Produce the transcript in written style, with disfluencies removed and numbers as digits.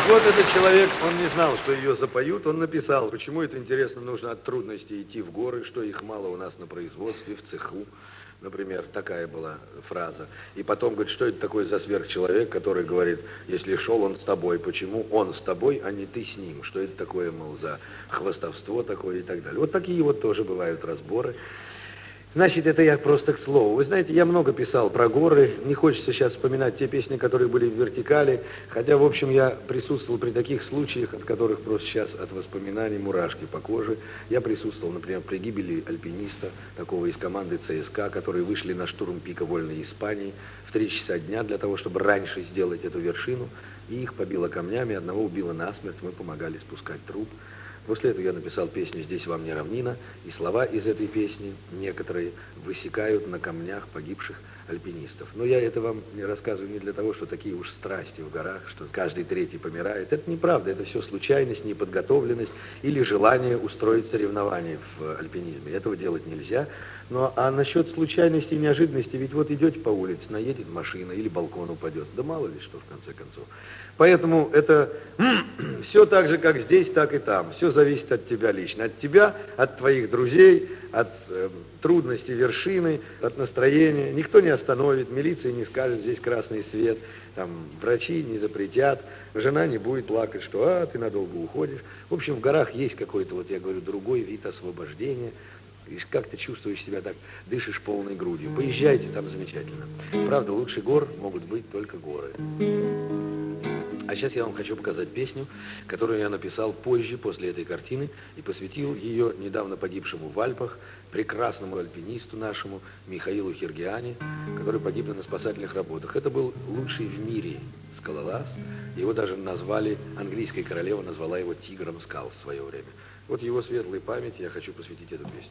вот этот человек, он не знал, что ее запоют, он написал, почему это, интересно, нужно от трудностей идти в горы, что их мало у нас на производстве, в цеху, например, такая была фраза. И потом говорит, что это такое за сверхчеловек, который говорит, если шел он с тобой, почему он с тобой, а не ты с ним, что это такое, мол, за хвастовство такое и так далее. Вот такие вот тоже бывают разборы. Значит, это я просто к слову. Вы знаете, я много писал про горы. Не хочется сейчас вспоминать те песни, которые были в вертикали. Хотя, в общем, я присутствовал при таких случаях, от которых просто сейчас от воспоминаний мурашки по коже. Я присутствовал, например, при гибели альпиниста, такого из команды ЦСКА, которые вышли на штурм пика Вольной Испании в 3 часа дня для того, чтобы раньше сделать эту вершину. И их побило камнями, одного убило насмерть. Мы помогали спускать труп. После этого я написал песню «Здесь вам не равнина», и слова из этой песни некоторые высекают на камнях погибших альпинистов. Но я это вам не рассказываю не для того, что такие уж страсти в горах, что каждый третий помирает. Это неправда, это все случайность, неподготовленность или желание устроить соревнования в альпинизме. Этого делать нельзя. А насчет случайности и неожиданности, ведь вот идете по улице, наедет машина или балкон упадет. Да мало ли что, в конце концов. Поэтому это все так же, как здесь, так и там. Все зависит от тебя лично. От тебя, от твоих друзей, от трудностей вершины, от настроения. Никто не остановит, милиция не скажет, здесь красный свет. Там, врачи не запретят, жена не будет плакать, что ты надолго уходишь. В общем, в горах есть какой-то, вот я говорю, другой вид освобождения. И как ты чувствуешь себя так, дышишь полной грудью. Поезжайте, там замечательно. Правда, лучше гор могут быть только горы. А сейчас я вам хочу показать песню, которую я написал позже, после этой картины, и посвятил ее недавно погибшему в Альпах, прекрасному альпинисту нашему, Михаилу Хиргиане, который погиб на спасательных работах. Это был лучший в мире скалолаз. Его даже назвали, английская королева назвала его тигром скал в свое время. Вот его светлой памяти я хочу посвятить эту песню.